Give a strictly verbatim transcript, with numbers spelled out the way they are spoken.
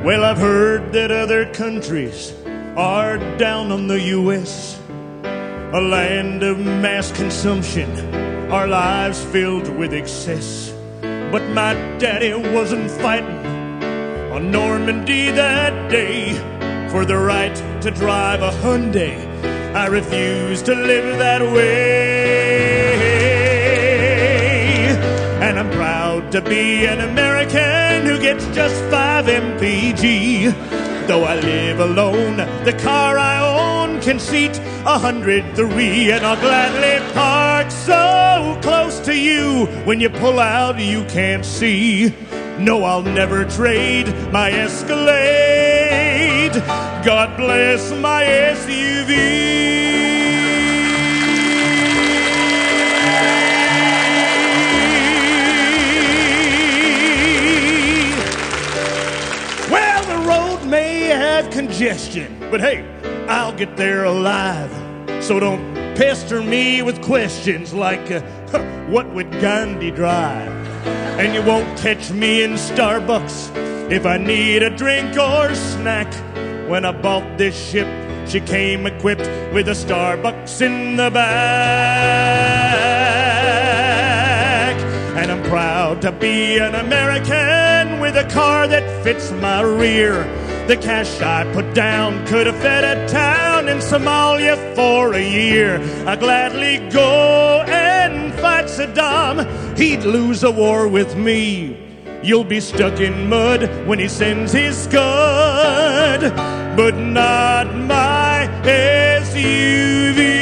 Well, I've heard that other countries are down on the U S, a land of mass consumption, our lives filled with excess. But my daddy wasn't fighting on Normandy that day for the right to drive a Hyundai. I refuse to live that way. And I'm proud to be an American who gets just five M P G. Though I live alone, the car I own can seat a hundred three, and I'll gladly park so close to you when you pull out you can't see. No, I'll never trade my Escalade. God bless my S U V. Well, the road may have congestion, but hey, I'll get there alive. So don't pester me with questions like, uh, huh, what would Gandhi drive? And you won't catch me in Starbucks if I need a drink or snack. When I bought this ship, she came equipped with a Starbucks in the back. And I'm proud to be an American with a car that fits my rear. The cash I put down could have fed a town in Somalia for a year. I'd gladly go and fight Saddam. He'd lose a war with me. You'll be stuck in mud when he sends his scud, but not my S U V.